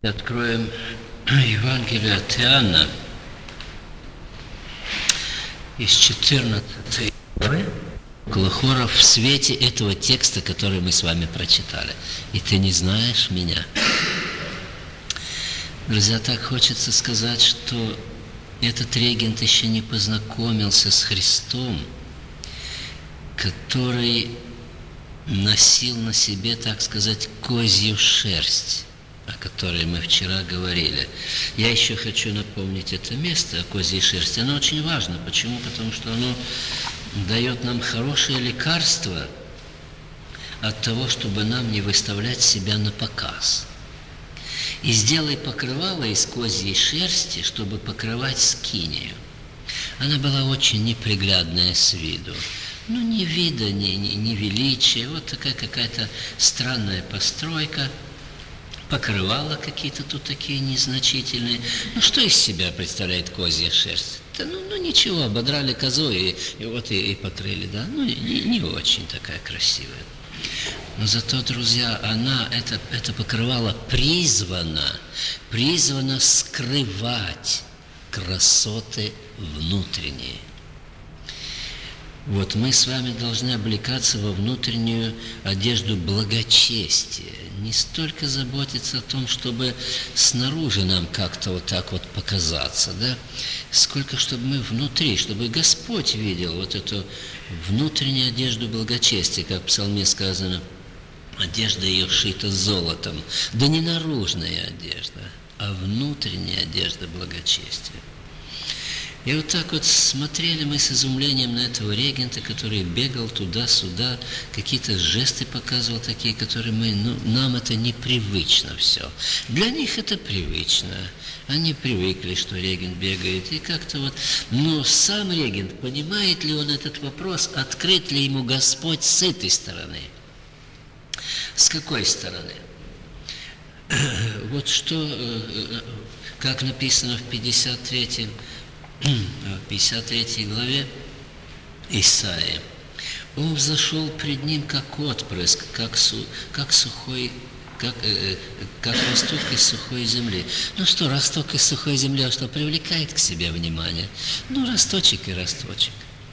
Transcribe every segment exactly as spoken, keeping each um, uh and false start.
Откроем Евангелие от Иоанна из четырнадцатой главы, около хора, в свете этого текста, который мы с вами прочитали. «И ты не знаешь меня». Друзья, так хочется сказать, что этот регент еще не познакомился с Христом, который носил на себе, так сказать, козью шерсть, о которой мы вчера говорили. Я еще хочу напомнить это место о козьей шерсти. Оно очень важно. Почему? Потому что оно дает нам хорошее лекарство от того, чтобы нам не выставлять себя на показ. И сделай покрывало из козьей шерсти, чтобы покрывать скинию. Она была очень неприглядная с виду. Ну, ни вида, ни, ни, ни величия. Вот такая какая-то странная постройка. Покрывала какие-то тут такие незначительные. Ну, что из себя представляет козья шерсть? Да, ну, ну, ничего, ободрали козу и, и вот и, и покрыли, да? Ну, не, не очень такая красивая. Но зато, друзья, она, это, это покрывало призвано, призвано скрывать красоты внутренние. Вот мы с вами должны облекаться во внутреннюю одежду благочестия. Не столько заботиться о том, чтобы снаружи нам как-то вот так вот показаться, да, сколько чтобы мы внутри, чтобы Господь видел вот эту внутреннюю одежду благочестия, как в Псалме сказано, одежда ее шита золотом. Да не наружная одежда, а внутренняя одежда благочестия. И вот так вот смотрели мы с изумлением на этого регента, который бегал туда-сюда, какие-то жесты показывал такие, которые мы, ну, нам это непривычно все. Для них это привычно. Они привыкли, что регент бегает, и как-то вот... Но сам регент, понимает ли он этот вопрос, открыт ли ему Господь с этой стороны? С какой стороны? Вот что, как написано в пятьдесят третьей главе Исаии. Он взошел пред ним, как отпрыск, как, су, как сухой, как, э, как росток из сухой земли. Ну что, росток из сухой земли, а что, привлекает к себе внимание? Ну, росточек и росточек.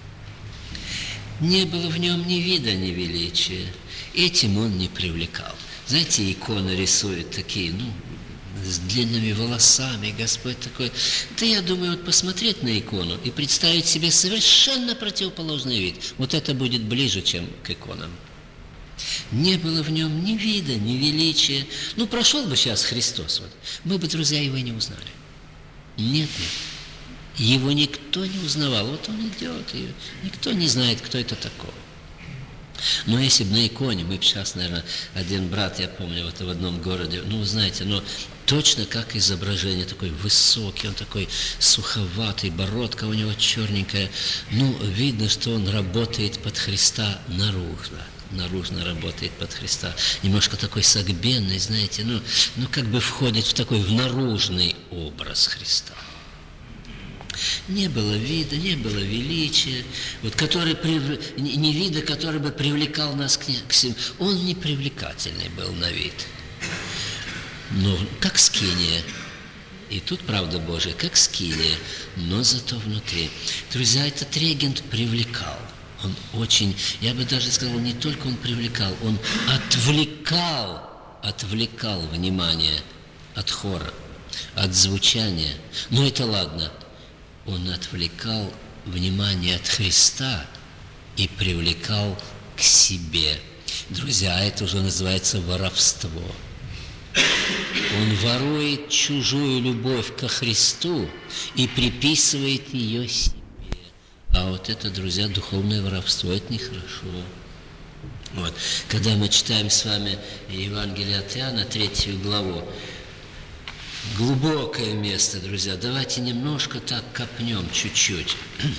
Не было в нем ни вида, ни величия. Этим он не привлекал. Знаете, иконы рисуют такие, ну, с длинными волосами, Господь такой. Да я думаю, вот посмотреть на икону и представить себе совершенно противоположный вид. Вот это будет ближе, чем к иконам. Не было в нем ни вида, ни величия. Ну, прошел бы сейчас Христос, вот, мы бы, друзья, его и не узнали. Нет, нет. Его никто не узнавал. Вот он идет, и никто не знает, кто это такой. Но если бы на иконе, мы бы сейчас, наверное, один брат, я помню, вот в одном городе, ну, вы знаете, но точно как изображение, такой высокий, он такой суховатый, бородка у него черненькая. Ну, видно, что он работает под Христа наружно. Наружно работает под Христа. Немножко такой согбенный, знаете, ну, ну как бы входит в такой в наружный образ Христа. Не было вида, не было величия, вот, который, не вида, который бы привлекал нас к, к себе. Он не привлекательный был на вид, но как скиния. И тут правда Божия, как скиния, но зато внутри. Друзья, этот регент привлекал. Он очень, я бы даже сказал, не только он привлекал, он отвлекал, отвлекал внимание от хора, от звучания. Но это ладно. Он отвлекал внимание от Христа и привлекал к себе. Друзья, это уже называется воровство. Он ворует чужую любовь ко Христу и приписывает ее себе. А вот это, друзья, духовное воровство, это нехорошо. Вот. Когда мы читаем с вами Евангелие от Иоанна, третью главу, глубокое место, друзья. Давайте немножко так копнем, чуть-чуть.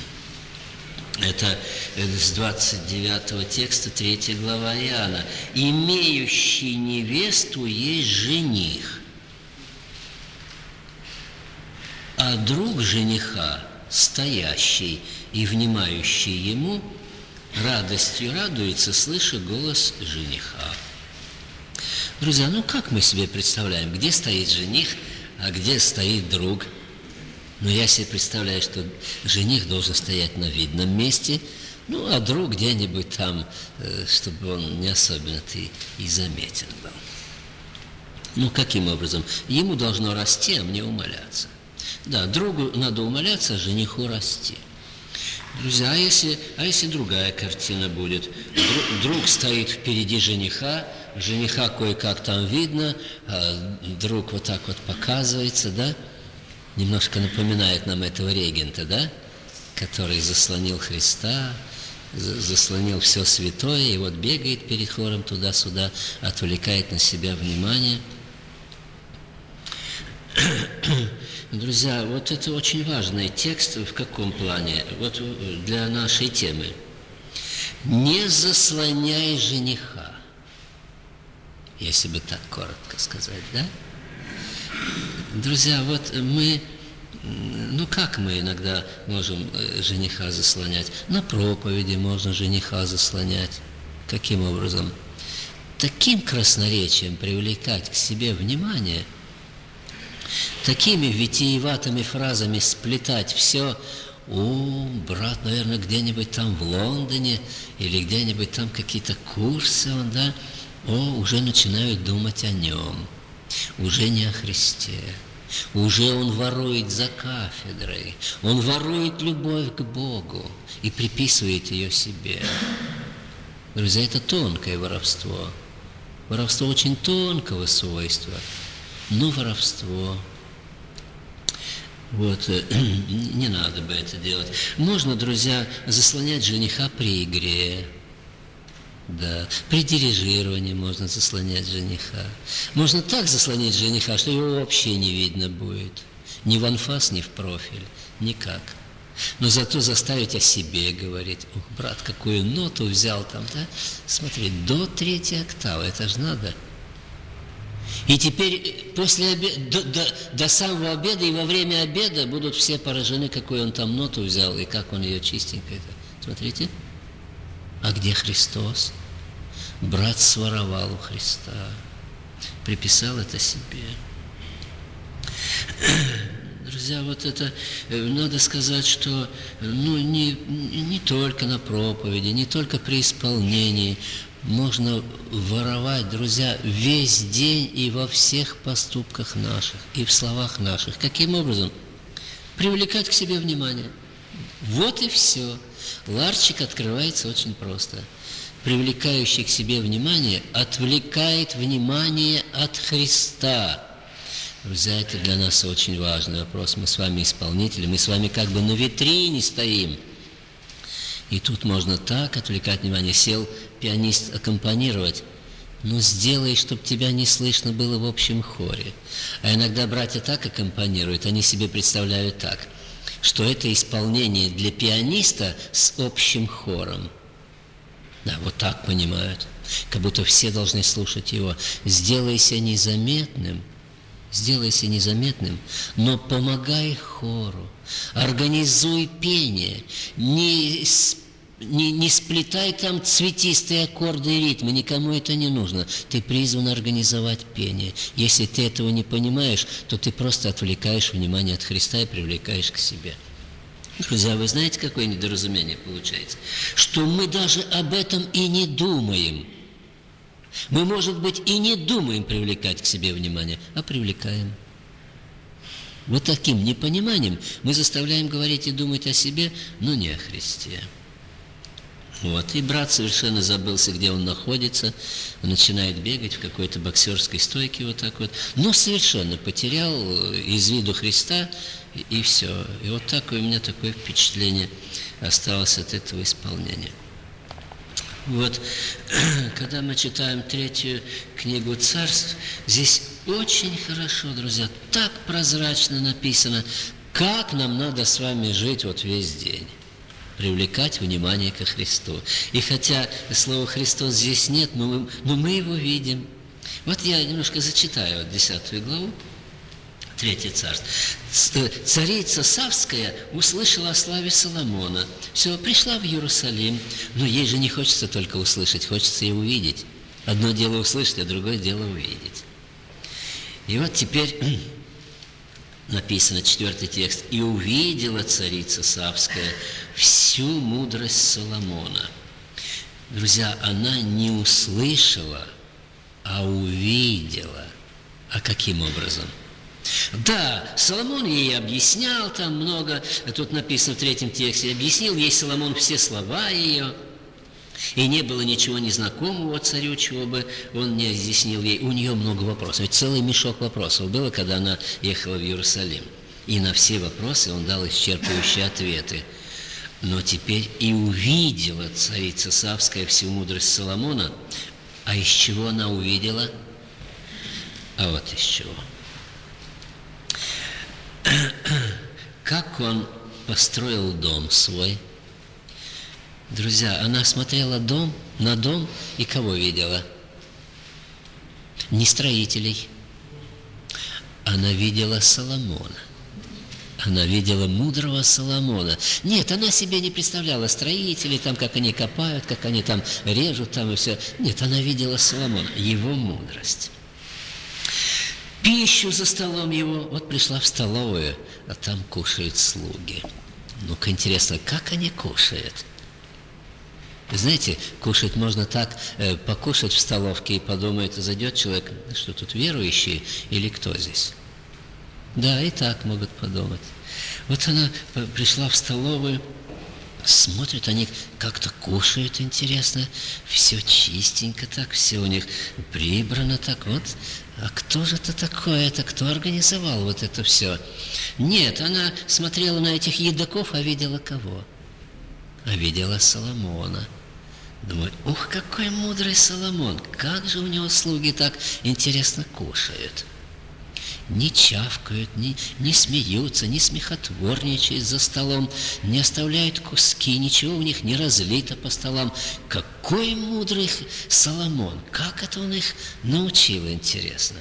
Это с двадцать девятого текста, третья глава Иоанна. «Имеющий невесту есть жених, а друг жениха, стоящий и внимающий ему, радостью радуется, слыша голос жениха». Друзья, ну как мы себе представляем, где стоит жених, а где стоит друг? Но я себе представляю, что жених должен стоять на видном месте, ну, а друг где-нибудь там, чтобы он не особенно-то и, и заметен был. Ну, каким образом? Ему должно расти, а мне умаляться. Да, другу надо умаляться, а жениху расти. Друзья, а если, а если другая картина будет? Друг, друг стоит впереди жениха, жениха кое-как там видно, а друг вот так вот показывается, да? Немножко напоминает нам этого регента, да? Который заслонил Христа, заслонил все святое, и вот бегает перед хором туда-сюда, отвлекает на себя внимание. Друзья, вот это очень важный текст. В каком плане? Вот для нашей темы. Не заслоняй жениха, если бы так коротко сказать, да? Друзья, вот мы, ну как мы иногда можем жениха заслонять? На проповеди можно жениха заслонять. Каким образом? Таким красноречием привлекать к себе внимание, такими витиеватыми фразами сплетать все. О, брат, наверное, где-нибудь там в Лондоне или где-нибудь там какие-то курсы, он, да? О, уже начинают думать о нем, уже не о Христе. Уже он ворует за кафедрой, он ворует любовь к Богу и приписывает ее себе. Друзья, это тонкое воровство. Воровство очень тонкого свойства, но воровство. Вот, не надо бы это делать. Можно, друзья, заслонять жениха при игре. Да, при дирижировании можно заслонять жениха. Можно так заслонить жениха, что его вообще не видно будет. Ни в анфас, ни в профиль. Никак. Но зато заставить о себе говорить. О, брат, какую ноту взял там, да? Смотри, до третьей октавы, это же надо. И теперь после обеда, до, до, до самого обеда и во время обеда будут все поражены, какую он там ноту взял и как он ее чистенько. Смотрите. А где Христос? Брат своровал у Христа, приписал это себе. Друзья, вот это, надо сказать, что ну, не, не только на проповеди, не только при исполнении можно воровать, друзья, весь день и во всех поступках наших, и в словах наших. Каким образом? Привлекать к себе внимание. Вот и все. Ларчик открывается очень просто. Привлекающий к себе внимание отвлекает внимание от Христа. Друзья, это для нас очень важный вопрос. Мы с вами исполнители, мы с вами как бы на витрине стоим. И тут можно так отвлекать внимание. Сел пианист аккомпанировать. Ну, сделай, чтобы тебя не слышно было в общем хоре. А иногда братья так аккомпанируют, они себе представляют так, что это исполнение для пианиста с общим хором. Да, вот так понимают, как будто все должны слушать его. Сделайся незаметным, сделайся незаметным, но помогай хору, организуй пение, не, не, не сплетай там цветистые аккорды и ритмы, никому это не нужно. Ты призван организовать пение. Если ты этого не понимаешь, то ты просто отвлекаешь внимание от Христа и привлекаешь к себе. Друзья, вы знаете, какое недоразумение получается? Что мы даже об этом и не думаем. Мы, может быть, и не думаем привлекать к себе внимание, а привлекаем. Вот таким непониманием мы заставляем говорить и думать о себе, но не о Христе. Вот. И брат совершенно забылся, где он находится, он начинает бегать в какой-то боксерской стойке вот так вот, но совершенно потерял из виду Христа, и, и все. И вот такое у меня такое впечатление осталось от этого исполнения. Вот, когда мы читаем третью книгу Царств, здесь очень хорошо, друзья, так прозрачно написано, как нам надо с вами жить вот весь день. Привлекать внимание ко Христу. И хотя слова «Христос» здесь нет, но мы, но мы его видим. Вот я немножко зачитаю вот десятую главу, третье царство. Царица Савская услышала о славе Соломона. Все, пришла в Иерусалим, но ей же не хочется только услышать, хочется и увидеть. Одно дело услышать, а другое дело увидеть. И вот теперь написано, четвертый текст. «И увидела царица Савская всю мудрость Соломона». Друзья, она не услышала, а увидела. А каким образом? Да, Соломон ей объяснял там много, тут написано в третьем тексте, объяснил ей Соломон все слова ее, и не было ничего незнакомого царю, чего бы он не изъяснил ей. У нее много вопросов, ведь целый мешок вопросов было, когда она ехала в Иерусалим. И на все вопросы он дал исчерпывающие ответы. Но теперь и увидела царица Савская всю мудрость Соломона. А из чего она увидела? А вот из чего. Как он построил дом свой. Друзья, она смотрела дом, на дом и кого видела? Не строителей. Она видела Соломона. Она видела мудрого Соломона. Нет, она себе не представляла строителей, там, как они копают, как они там режут, там и все. Нет, она видела Соломона, его мудрость. Пищу за столом его. Вот пришла в столовую, а там кушают слуги. Ну-ка, интересно, как они кушают? Знаете, кушать можно так, э, покушать в столовке и подумает, зайдет человек, что тут верующий или кто здесь? Да, и так могут подумать. Вот она пришла в столовую, смотрят, они как-то кушают, интересно, все чистенько так, все у них прибрано так, вот. А кто же это такое, это кто организовал вот это все? Нет, она смотрела на этих едоков, а видела кого? А видела Соломона. Думает, ух, какой мудрый Соломон, как же у него слуги так интересно кушают. Не чавкают, не, не смеются, не смехотворничают за столом, не оставляют куски, ничего у них не разлито по столам. Какой мудрый Соломон! Как это он их научил, интересно?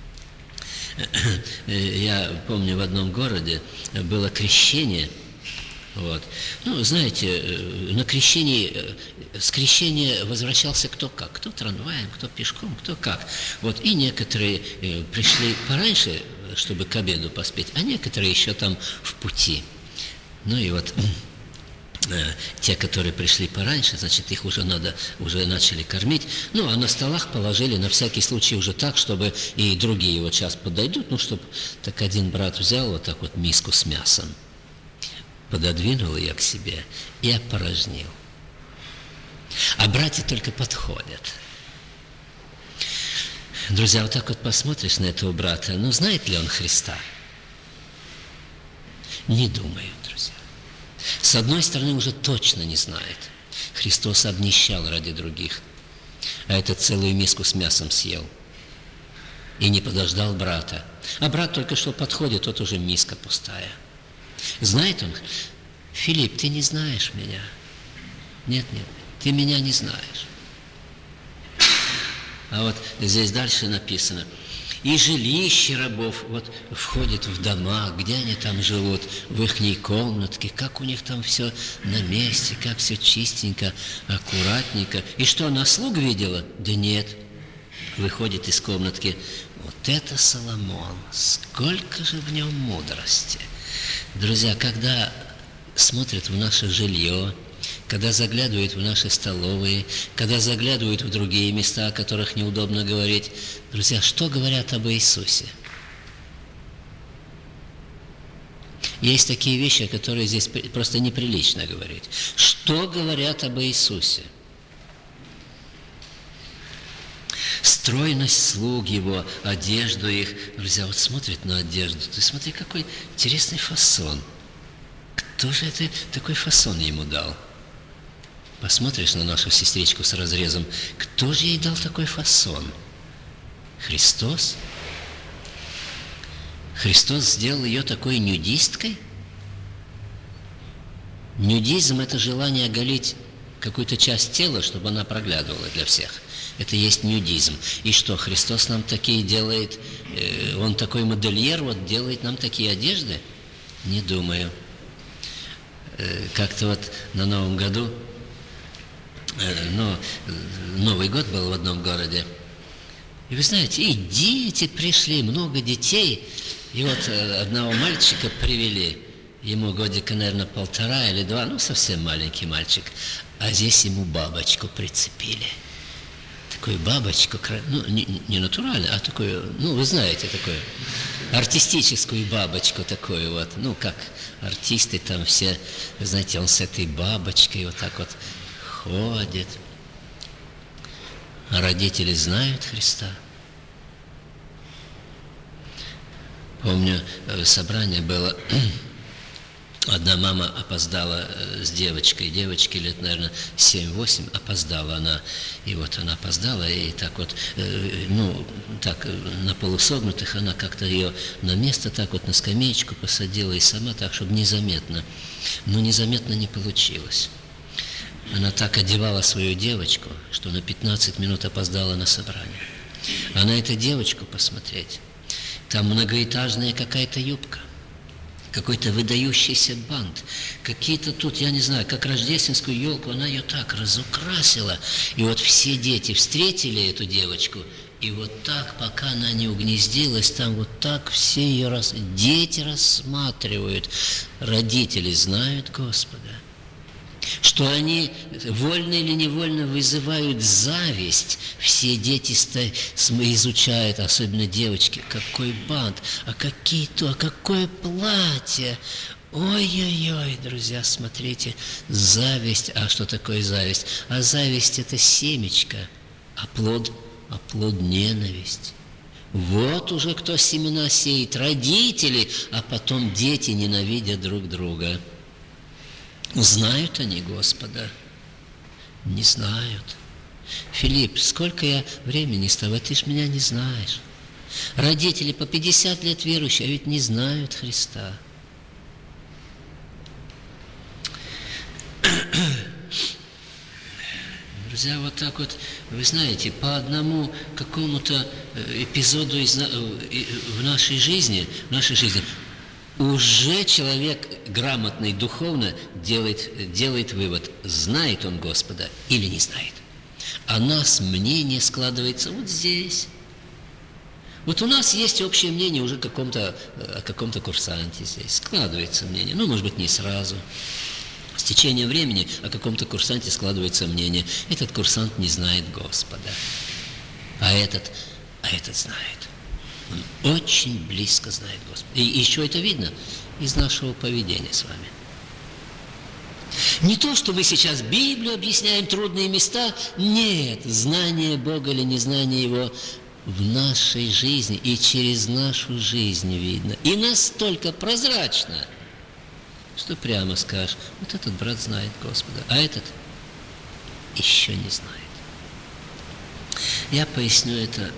Я помню, в одном городе было крещение. Вот. Ну, знаете, на крещении, с крещения возвращался кто как, кто трамваем, кто пешком, кто как. Вот. И некоторые пришли пораньше, чтобы к обеду поспеть, а некоторые еще там в пути. Ну и вот те, которые пришли пораньше, значит, их уже надо, уже начали кормить. Ну, а на столах положили на всякий случай уже так, чтобы и другие вот сейчас подойдут, ну, чтобы так один брат взял вот так вот миску с мясом, пододвинул ее к себе и опорожнил. А братья только подходят. Друзья, вот так вот посмотришь на этого брата, ну, знает ли он Христа? Не думаю, друзья. С одной стороны, уже точно не знает. Христос обнищал ради других, а этот целую миску с мясом съел. И не подождал брата. А брат только что подходит, тот уже миска пустая. Знает он? Филипп, ты не знаешь меня. Нет, нет, ты меня не знаешь. А вот здесь дальше написано. И жилище рабов вот входит в дома, где они там живут, в ихней комнатке, как у них там все на месте, как все чистенько, аккуратненько. И что, она слуг видела? Да нет. Выходит из комнатки. Вот это Соломон, сколько же в нем мудрости. Друзья, когда смотрят в наше жилье, когда заглядывают в наши столовые, когда заглядывают в другие места, о которых неудобно говорить, друзья, что говорят об Иисусе? Есть такие вещи, о которых здесь просто неприлично говорить. Что говорят об Иисусе? Стройность слуг его, одежду их. Друзья, вот смотрят на одежду. Ты смотри, какой интересный фасон. Кто же это такой фасон ему дал? Посмотришь на нашу сестричку с разрезом. Кто же ей дал такой фасон? Христос? Христос сделал ее такой нюдисткой? Нюдизм – это желание оголить какую-то часть тела, чтобы она проглядывала для всех. Это есть нюдизм. И что, Христос нам такие делает, э, Он такой модельер, вот делает нам такие одежды? Не думаю. Э, как-то вот на Новом году но Новый год был в одном городе. И вы знаете, и дети пришли, много детей. И вот одного мальчика привели, ему годика, наверное, полтора или два, ну, совсем маленький мальчик. А здесь ему бабочку прицепили. Такую бабочку, ну, не, не натурально, а такую, ну, вы знаете, такую артистическую бабочку такую вот. Ну, как артисты там все, вы знаете, он с этой бабочкой вот так вот ходит. А родители знают Христа. Помню, собрание было, одна мама опоздала с девочкой, девочке лет, наверное, семь-восемь, опоздала она, и вот она опоздала, и так вот, ну, так, на полусогнутых она как-то ее на место так вот на скамеечку посадила, и сама так, чтобы незаметно, но незаметно не получилось. Она так одевала свою девочку, что на пятнадцать минут опоздала на собрание. А на эту девочку посмотреть, там многоэтажная какая-то юбка, какой-то выдающийся бант, какие-то тут, я не знаю, как рождественскую елку, она ее так разукрасила. И вот все дети встретили эту девочку, и вот так, пока она не угнездилась, там вот так все ее рас... дети рассматривают. Родители знают Господа, что они вольно или невольно вызывают зависть. Все дети изучают, особенно девочки, какой бант, а какие то, а какое платье. Ой-ой-ой, друзья, смотрите, зависть. А что такое зависть? А зависть – это семечко, а плод, а плод – ненависть. Вот уже кто семена сеет, родители, а потом дети ненавидят друг друга. Знают они Господа? Не знают. Филипп, сколько я времени с тобой, ты ж меня не знаешь. Родители по пятьдесят лет верующие, а ведь не знают Христа. Друзья, вот так вот, вы знаете, по одному какому-то эпизоду из, в нашей жизни, в нашей жизни, уже человек грамотный духовно делает, делает вывод, знает он Господа или не знает. А нас мнение складывается вот здесь. Вот у нас есть общее мнение уже о каком-то, о каком-то курсанте здесь. Складывается мнение, ну, может быть, не сразу. С течением времени о каком-то курсанте складывается мнение. Этот курсант не знает Господа, а этот, а этот знает. Он очень близко знает Господа. И еще это видно из нашего поведения с вами. Не то, что мы сейчас Библию объясняем, трудные места. Нет, знание Бога или незнание Его в нашей жизни и через нашу жизнь видно. И настолько прозрачно, что прямо скажешь, вот этот брат знает Господа, а этот еще не знает. Я поясню это...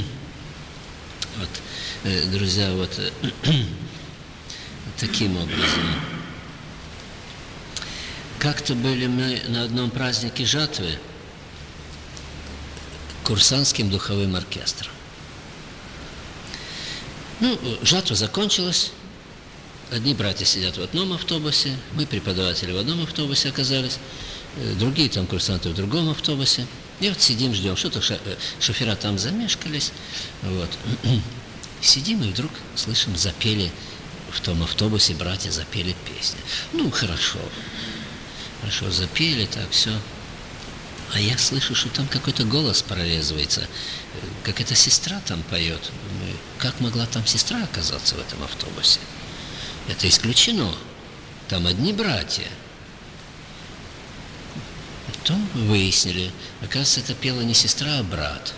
Вот, друзья, вот таким образом. Как-то были мы на одном празднике жатвы курсантским духовым оркестром. Ну, жатва закончилась. Одни братья сидят в одном автобусе, мы, преподаватели, в одном автобусе оказались, другие там курсанты в другом автобусе. И вот сидим, ждем, что-то шофера там замешкались. Вот. Сидим, и вдруг слышим, запели в том автобусе, братья запели песни. Ну, хорошо. Хорошо, запели, так, все. А я слышу, что там какой-то голос прорезывается. Какая-то сестра там поет. Думаю, как могла там сестра оказаться в этом автобусе? Это исключено. Там одни братья. Потом выяснили, оказывается, это пела не сестра, а брат.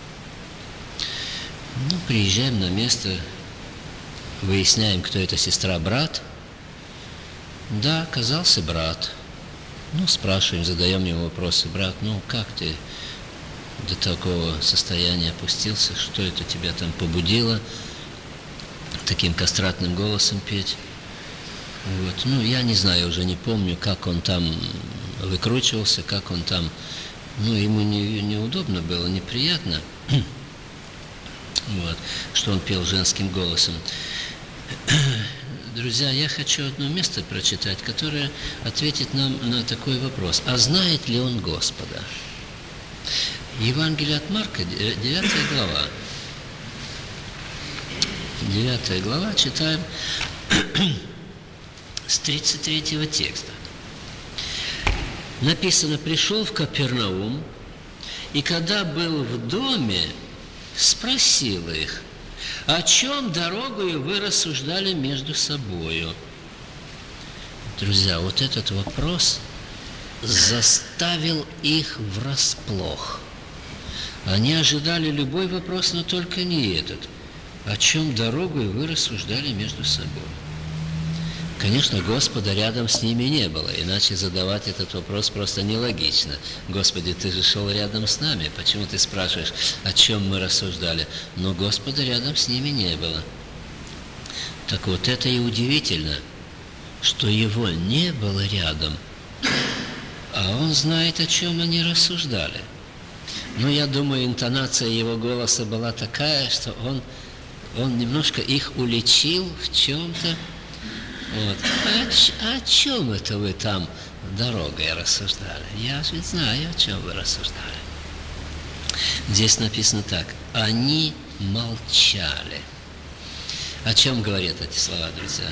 Ну, приезжаем на место, выясняем, кто это сестра, брат. Да, оказался брат. Ну, спрашиваем, задаем ему вопросы. Брат, ну, как ты до такого состояния опустился? Что это тебя там побудило таким кастратным голосом петь? Вот. Ну, я не знаю, уже не помню, как он там выкручивался, как он там, ну, ему не, неудобно было, неприятно, вот, что он пел женским голосом. Друзья, я хочу одно место прочитать, которое ответит нам на такой вопрос. А знает ли он Господа? Евангелие от Марка, девятая глава. девятая глава, читаем с тридцать третьего текста. Написано: «Пришел в Капернаум, и когда был в доме, спросил их: о чем дорогою вы рассуждали между собою?» Друзья, вот этот вопрос заставил их врасплох. Они ожидали любой вопрос, но только не этот. О чем дорогою вы рассуждали между собой? Конечно, Господа рядом с ними не было, иначе задавать этот вопрос просто нелогично. Господи, Ты же шел рядом с нами, почему Ты спрашиваешь, о чем мы рассуждали? Но Господа рядом с ними не было. Так вот, это и удивительно, что Его не было рядом, а Он знает, о чем они рассуждали. Но я думаю, интонация Его голоса была такая, что Он, он немножко их уличил в чем-то. Вот. А о чем это вы там дорогой рассуждали? Я же знаю, о чем вы рассуждали. Здесь написано так: они молчали. О чем говорят эти слова, друзья?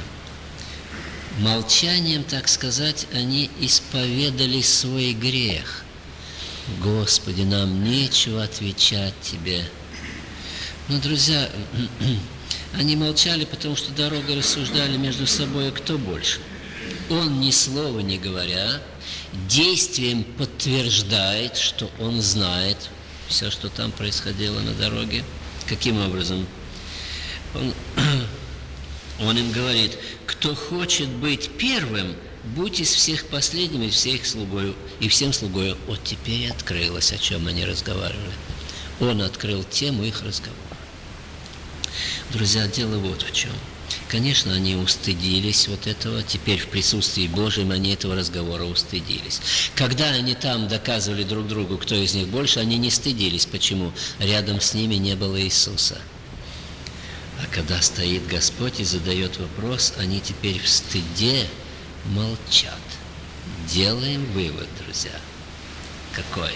Молчанием, так сказать, они исповедали свой грех. Господи, нам нечего отвечать Тебе. Но, друзья, они молчали, потому что дорогой рассуждали между собой, кто больше. Он, ни слова не говоря, действием подтверждает, что он знает все, что там происходило на дороге. Каким образом? Он, он им говорит: кто хочет быть первым, будь из всех последним, и всех слугою, и всем слугою. Вот теперь открылось, о чем они разговаривали. Он открыл тему их разговора. Друзья, дело вот в чем. Конечно, они устыдились вот этого. Теперь в присутствии Божьем они этого разговора устыдились. Когда они там доказывали друг другу, кто из них больше, они не стыдились. Почему? Рядом с ними не было Иисуса. А когда стоит Господь и задает вопрос, они теперь в стыде молчат. Делаем вывод, друзья. Какой?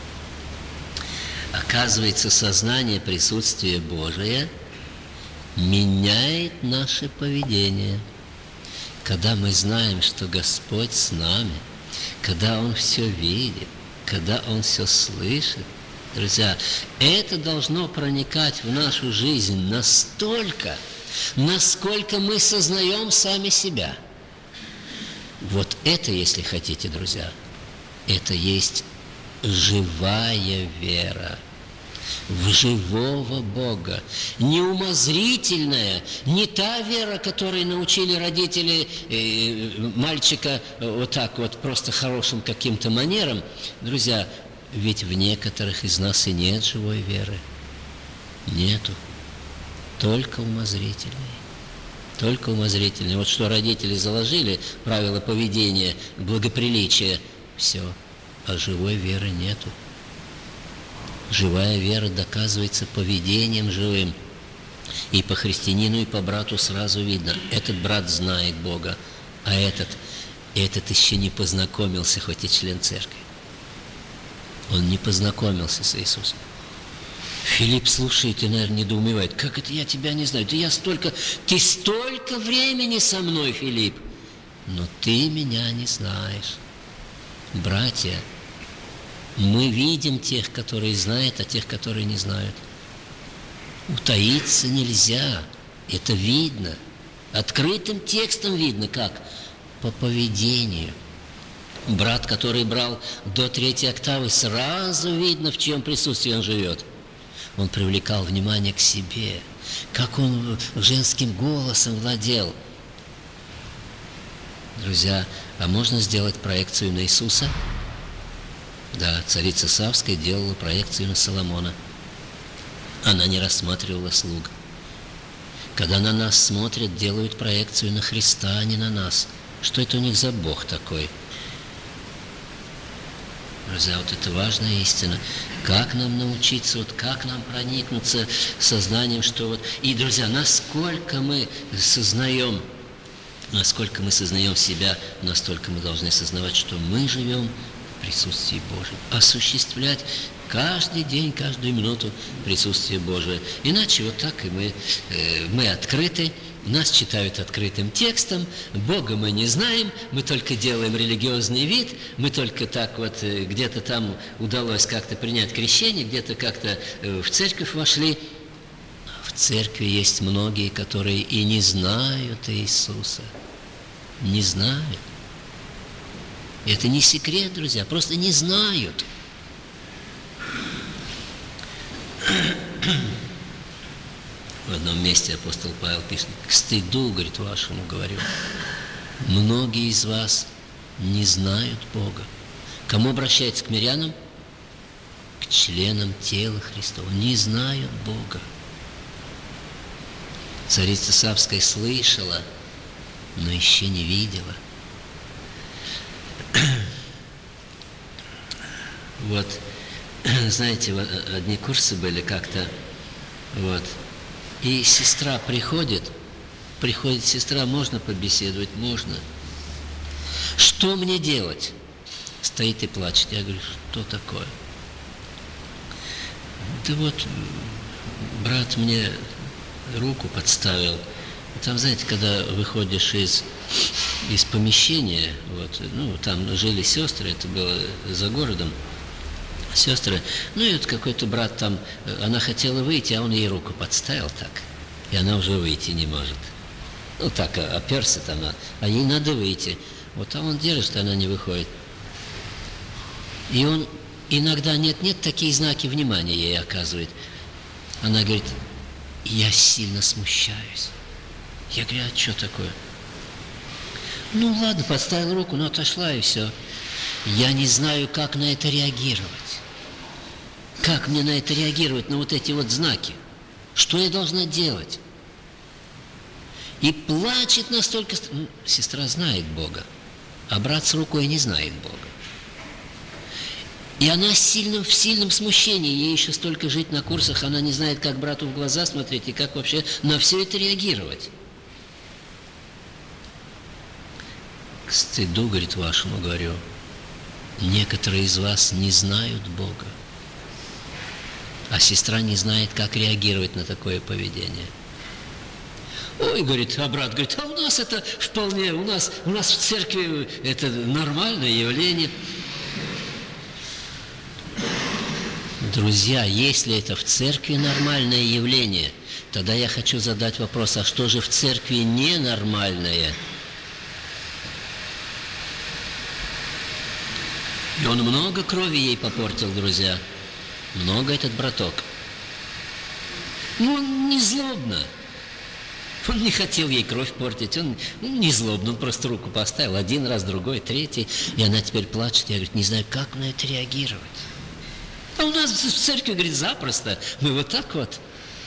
Оказывается, сознание присутствия Божия меняет наше поведение. Когда мы знаем, что Господь с нами, когда Он все видит, когда Он все слышит, друзья, это должно проникать в нашу жизнь настолько, насколько мы сознаем сами себя. Вот это, если хотите, друзья, это есть живая вера в живого Бога. Не умозрительная, не та вера, которой научили родители э, мальчика вот так вот, просто хорошим каким-то манерам. Друзья, ведь в некоторых из нас и нет живой веры. Нету. Только умозрительной. Только умозрительной. Вот что родители заложили, правила поведения, благоприличия, все. А живой веры нету. Живая вера доказывается поведением живым. И по христианину, и по брату сразу видно, этот брат знает Бога, а этот, этот еще не познакомился, хоть и член церкви. Он не познакомился с Иисусом. Филипп слушает и, наверное, недоумевает: как это я тебя не знаю? Да я столько, ты столько времени со мной, Филипп, но ты меня не знаешь. Братья, мы видим тех, которые знают, а тех, которые не знают. Утаиться нельзя. Это видно. Открытым текстом видно. Как? По поведению. Брат, который брал до третьей октавы, сразу видно, в чьем присутствии он живет. Он привлекал внимание к себе. Как он женским голосом владел. Друзья, а можно сделать проекцию на Иисуса? Да, царица Савская делала проекцию на Соломона. Она не рассматривала слуг. Когда на нас смотрят, делают проекцию на Христа, а не на нас. Что это у них за Бог такой? Друзья, вот это важная истина. Как нам научиться, вот как нам проникнуться сознанием, что вот... И, друзья, насколько мы сознаем, насколько мы сознаем себя, настолько мы должны сознавать, что мы живем в присутствии Божьем. Осуществлять каждый день, каждую минуту присутствие Божие. Иначе вот так и мы, э, мы открыты, нас читают открытым текстом, Бога мы не знаем, мы только делаем религиозный вид, мы только так вот э, где-то там удалось как-то принять крещение, где-то как-то э, в церковь вошли. В церкви есть многие, которые и не знают Иисуса. Не знают. Это не секрет, друзья, просто не знают. В одном месте апостол Павел пишет: к стыду, говорит, вашему говорю, многие из вас не знают Бога. Кому обращается? К мирянам? К членам тела Христова. Не знают Бога. Царица Савская слышала, но еще не видела. Вот, знаете, вот одни курсы были как-то, вот, и сестра приходит, приходит сестра, можно побеседовать? Можно. Что мне делать? Стоит и плачет. Я говорю, что такое? Да вот, брат мне руку подставил. Там, знаете, когда выходишь из, из помещения, вот, ну, там жили сестры, это было за городом, сестры, ну и вот какой-то брат там, она хотела выйти, а он ей руку подставил так, и она уже выйти не может. Ну так, оперся там, а ей надо выйти. Вот, а он держит, а она не выходит. И он иногда нет-нет, такие знаки внимания ей оказывает. Она говорит, я сильно смущаюсь. Я говорю, а что такое? Ну ладно, подставил руку, но отошла и все. Я не знаю, как на это реагировать. Как мне на это реагировать, на вот эти вот знаки? Что я должна делать? И плачет настолько... Ну, сестра знает Бога, а брат с рукой не знает Бога. И она сильно, в сильном смущении, ей еще столько жить на курсах, она не знает, как брату в глаза смотреть и как вообще на все это реагировать. К стыду, говорит, вашему говорю, некоторые из вас не знают Бога, а сестра не знает, как реагировать на такое поведение. Ой, говорит, а брат говорит, а у нас это вполне, у нас, у нас в церкви это нормальное явление. Друзья, если это в церкви нормальное явление, тогда я хочу задать вопрос, а что же в церкви ненормальное? И он много крови ей попортил, друзья. Много этот браток. Ну, он не злобно. Он не хотел ей кровь портить. Он не злобно, он просто руку поставил. Один раз, другой, третий. И она теперь плачет. Я, говорит, не знаю, как на это реагировать. А у нас в церкви, говорит, запросто. Мы вот так вот.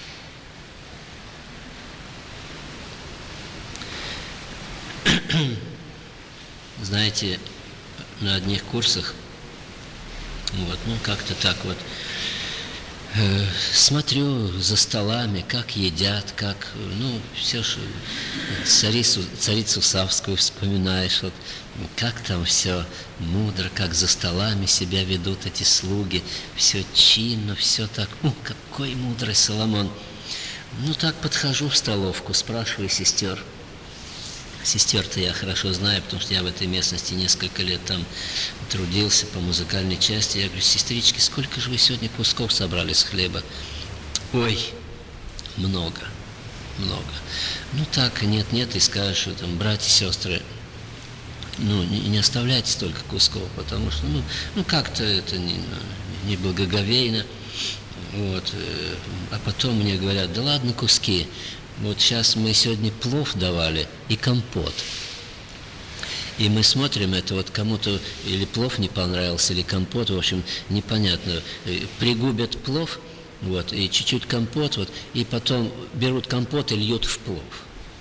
Знаете, на одних курсах, вот, ну, как-то так вот, э, смотрю за столами, как едят, как, ну, все, что царицу, царицу Савскую вспоминаешь, вот, как там все мудро, как за столами себя ведут эти слуги, все чинно, все так, ну, какой мудрый Соломон. Ну, так подхожу в столовку, спрашиваю сестер. Сестер-то я хорошо знаю, потому что я в этой местности несколько лет там трудился по музыкальной части. Я говорю, сестрички, сколько же вы сегодня кусков собрали с хлеба? Ой, много, много. Ну так, нет-нет, и скажешь, что там, братья, сестры, ну, не, не оставляйте столько кусков, потому что, ну, ну как-то это не, не благоговейно. Вот. А потом мне говорят, да ладно, куски. Вот сейчас мы сегодня плов давали и компот. И мы смотрим, это вот кому-то или плов не понравился, или компот, в общем, непонятно. Пригубят плов, вот, и чуть-чуть компот, вот, и потом берут компот и льют в плов.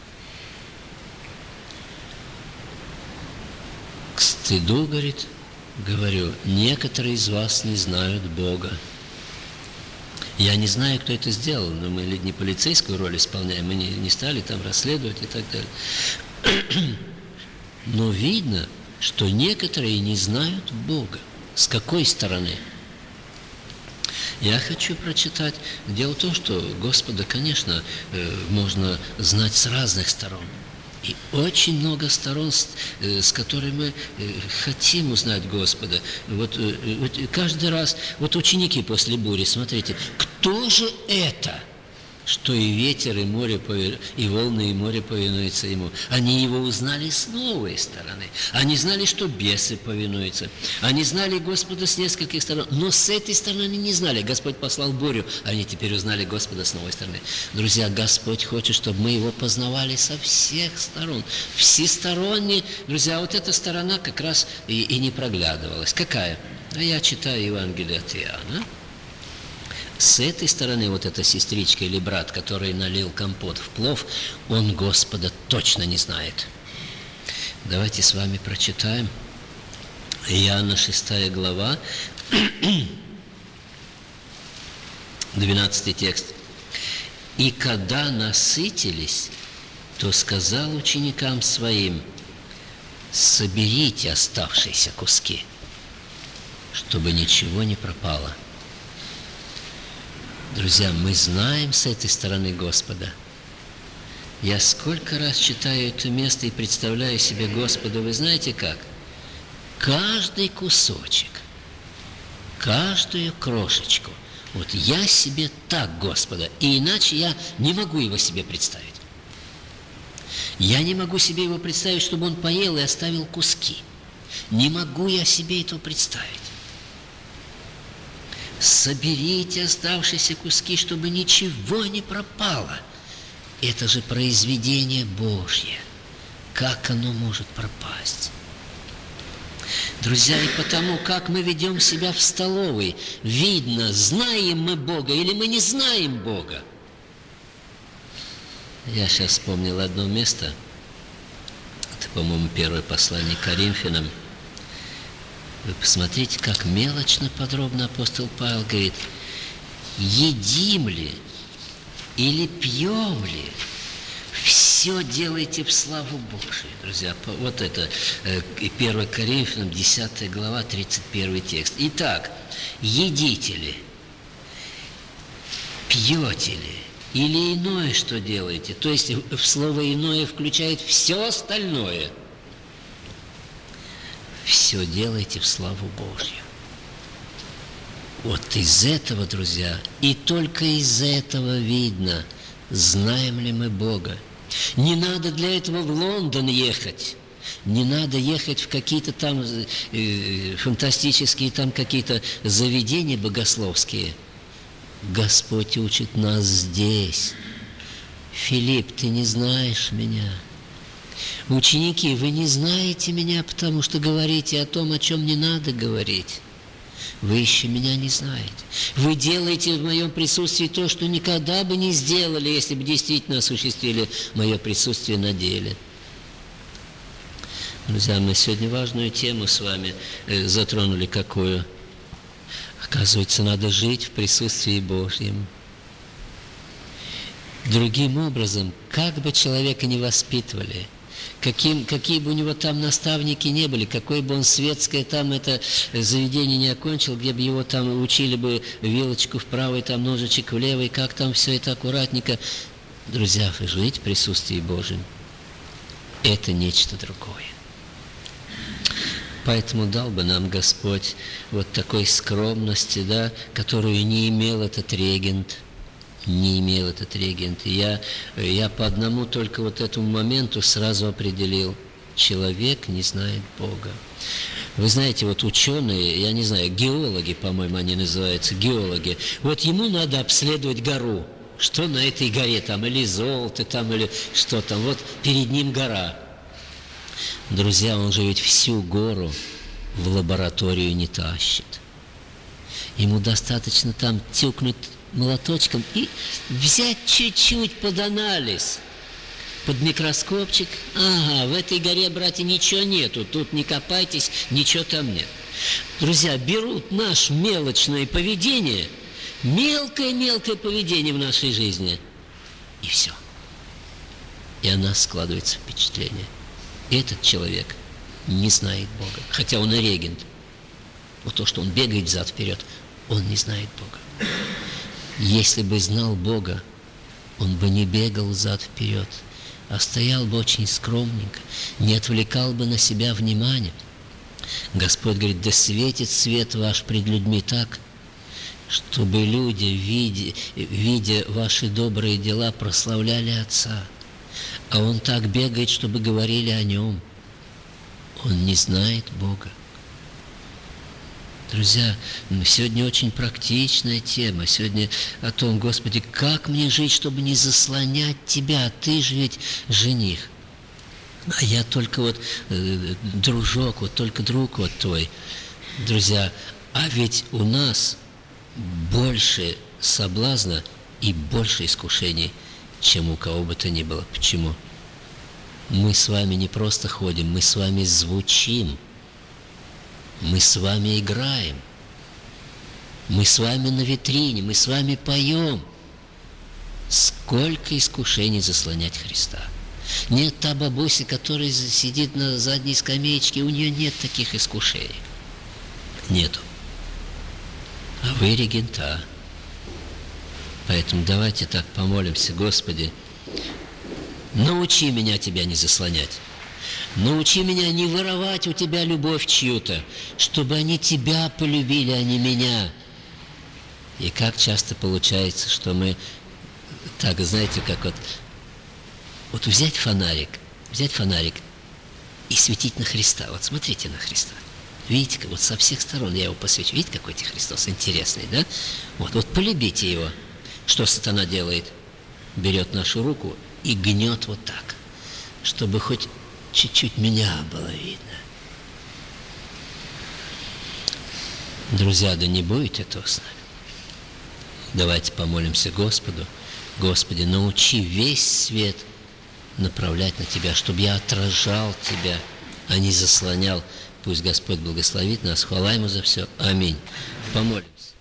К стыду, говорит, говорю, некоторые из вас не знают Бога. Я не знаю, кто это сделал, но мы не полицейскую роль исполняем, мы не, не стали там расследовать и так далее. Но видно, что некоторые не знают Бога. С какой стороны? Я хочу прочитать. Дело в том, что Господа, конечно, можно знать с разных сторон. И очень много сторон, с которыми мы хотим узнать Господа. Вот, вот каждый раз, вот ученики после бури, смотрите, кто же это, что и ветер, и море, и волны, и море повинуются ему? Они его узнали с новой стороны. Они знали, что бесы повинуются. Они знали Господа с нескольких сторон, но с этой стороны они не знали. Господь послал бурю, они теперь узнали Господа с новой стороны. Друзья, Господь хочет, чтобы мы его познавали со всех сторон. Всесторонне, друзья, вот эта сторона как раз и, и не проглядывалась. Какая? А я читаю Евангелие от Иоанна. С этой стороны вот эта сестричка или брат, который налил компот в плов, он Господа точно не знает. Давайте с вами прочитаем. Иоанна шестая глава, двенадцатый текст. «И когда насытились, то сказал ученикам своим: соберите оставшиеся куски, чтобы ничего не пропало». Друзья, мы знаем с этой стороны Господа. Я сколько раз читаю это место и представляю себе Господа, вы знаете как? Каждый кусочек, каждую крошечку. Вот я себе так Господа, и иначе я не могу его себе представить. Я не могу себе его представить, чтобы он поел и оставил куски. Не могу я себе этого представить. Соберите оставшиеся куски, чтобы ничего не пропало. Это же произведение Божье. Как оно может пропасть? Друзья, и потому, как мы ведем себя в столовой, видно, знаем мы Бога или мы не знаем Бога. Я сейчас вспомнил одно место. Это, по-моему, первое послание к Коринфянам. Вы посмотрите, как мелочно, подробно апостол Павел говорит: едим ли или пьем ли, все делайте в славу Божию. Друзья, вот это первое Коринфянам, десятая глава, тридцать первый текст. Итак, едите ли, пьете ли, или иное что делаете? То есть в слово «иное» включает все остальное. Все делайте в славу Божью. Вот из этого, друзья, и только из этого видно, знаем ли мы Бога. Не надо для этого в Лондон ехать. Не надо ехать в какие-то там э, фантастические там какие-то заведения богословские. Господь учит нас здесь. Филипп, ты не знаешь меня. Ученики, вы не знаете меня, потому что говорите о том, о чем не надо говорить. Вы еще меня не знаете. Вы делаете в моем присутствии то, что никогда бы не сделали, если бы действительно осуществили мое присутствие на деле. Друзья, мы сегодня важную тему с вами затронули. Какую? Оказывается, надо жить в присутствии Божьем. Другим образом, как бы человека ни воспитывали, Каким, какие бы у него там наставники не были, какое бы он светское там это заведение не окончил, где бы его там учили бы вилочку вправо и там ножичек влево, и как там все это аккуратненько. Друзья, жить в присутствии Божьем – это нечто другое. Поэтому дал бы нам Господь вот такой скромности, да, которую не имел этот регент. Не имел этот регент. И я, я по одному только вот этому моменту сразу определил: человек не знает Бога. Вы знаете, вот ученые, я не знаю, геологи, по-моему, они называются, геологи, вот ему надо обследовать гору. Что на этой горе там, или золото там, или что там, вот перед ним гора. Друзья, он же ведь всю гору в лабораторию не тащит. Ему достаточно там тюкнуть молоточком и взять чуть-чуть под анализ, под микроскопчик. Ага, в этой горе, братья, ничего нету, тут не копайтесь, ничего там нет. Друзья, берут наше мелочное поведение, мелкое-мелкое поведение в нашей жизни, и все. И о нас складывается впечатление. Этот человек не знает Бога, хотя он и регент. Вот то, что он бегает взад-вперед, он не знает Бога. Если бы знал Бога, он бы не бегал взад-вперед, а стоял бы очень скромненько, не отвлекал бы на себя внимание. Господь говорит: да светит свет ваш пред людьми так, чтобы люди, видя, видя ваши добрые дела, прославляли Отца. А он так бегает, чтобы говорили о нем. Он не знает Бога. Друзья, сегодня очень практичная тема. Сегодня о том: Господи, как мне жить, чтобы не заслонять Тебя? Ты же ведь жених. А я только вот э, дружок, вот только друг вот Твой. Друзья, а ведь у нас больше соблазна и больше искушений, чем у кого бы то ни было. Почему? Мы с вами не просто ходим, мы с вами звучим. Мы с вами играем, мы с вами на витрине, мы с вами поем. Сколько искушений заслонять Христа. Нет, та бабуся, которая сидит на задней скамеечке, у нее нет таких искушений. Нету. А вы регента. Поэтому давайте так помолимся: Господи, научи меня Тебя не заслонять. Научи меня не воровать у Тебя любовь чью-то, чтобы они Тебя полюбили, а не меня. И как часто получается, что мы так, знаете, как вот, вот взять фонарик, взять фонарик и светить на Христа. Вот смотрите на Христа. Видите, вот со всех сторон я его посвечу. Видите, какой Христос интересный, да? Вот, вот полюбите его. Что сатана делает? Берет нашу руку и гнет вот так, чтобы хоть чуть-чуть меня было видно. Друзья, да не будет этого с нами. Давайте помолимся Господу: Господи, научи весь свет направлять на Тебя, чтобы я отражал Тебя, а не заслонял. Пусть Господь благословит нас. Хвала Ему за все. Аминь. Помолимся.